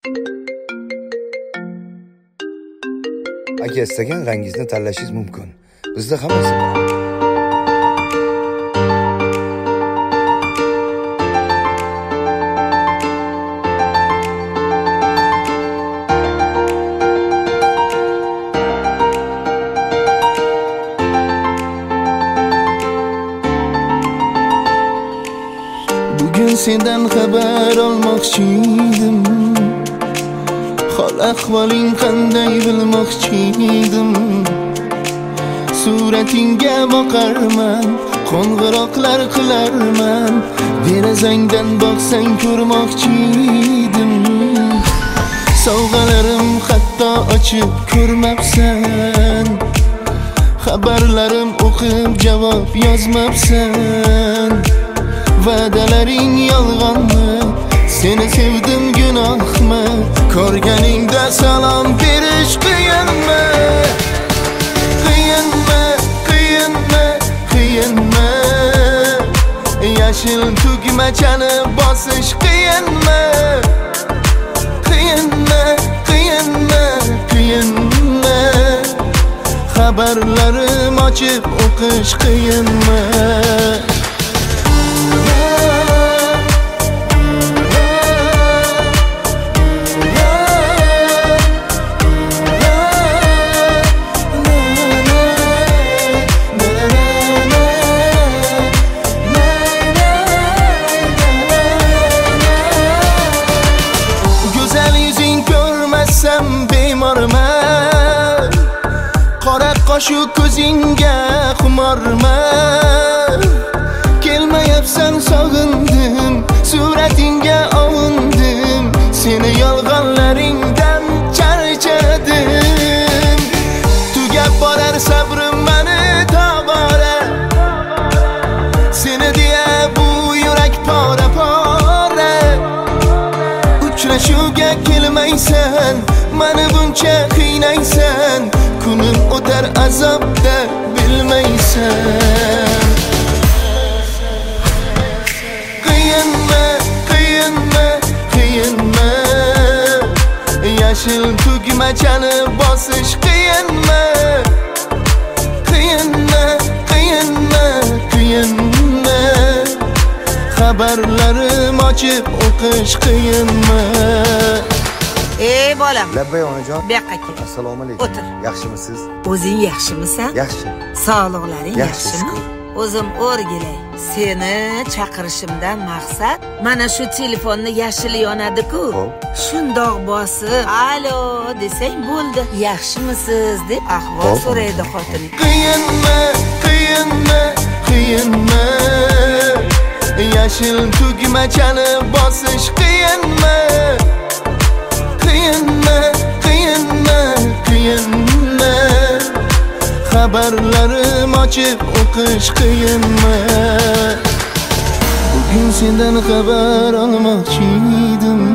Aka istagan rangingizni tanlashingiz mumkin. Bizda hammasi bor. Bugün senden haber olmoqchiydim. Hol ahvoling qanday bilmoqchiydim. Suratingga boqarman, qo'ng'iroqlar qilarman. Derazangdan boqsang ko'rmoqchiydim. Sovg'alarim hatto ochib ko'rmabsan. Xabarlarim o'qib javob yozmabsan. Va'dalaring yolg'onmi? Seni sevdim gunohmi? Ko'rganingda salom berish qiyinmi? Qiyinmi? Qiyinmi? Qiyinmi? Yashil tugmachani bosish qiyinmi? Qiyinmi? Qiyinmi? Qiyinmi? Xabarlarim ochib o'qish qiyinmi? Bemorman, qora qoshu ko'zingga xumorman. Kelmayapsan sog'indim, suratingga ovundim. Seni yolg'onlaringdan charchadim. Tugab borar sabrim mani tobora. Seni deya bu yurak pora pora. Uchrashuvga kelmaysan, mani buncha qiynaysan. Kunim o'tar azobda bilmaysan. Qiyinmi? Qiyinmi? Qiyinmi? Yashil tugmachani bosish qiyinmi? Qiyinmi? Qiyinmi? Qiyinmi? Xabarlarim ochib o'qish qiyinmi? Ey bolam. Labbay onajon. Bu yoqqa kel. Assalomu alaykum. O'tir. Yaxshimisiz? O'zing yaxshimisan? Yaxshi. Sog'liqlaring Yaxshi, yaxshimi? shukr. O'zim o'rgilay. Seni chaqirishimdan maqsad mana shu telefonni yashil yonadi-ku. Shundoq bosib, "Alo" desang bo'ldi. Yaxshimisiz deb ahvol so'raydi xotining. Qiyinmi? Qiyinmi? Qiyinmi? Yashil tugmachani bosish qiyinmi? Qiyinmi? Qiyinmi? Qiyinmi? Xabarlarim ochib o'qish qiyinmi? Bugün senden haber olmoqchiydim.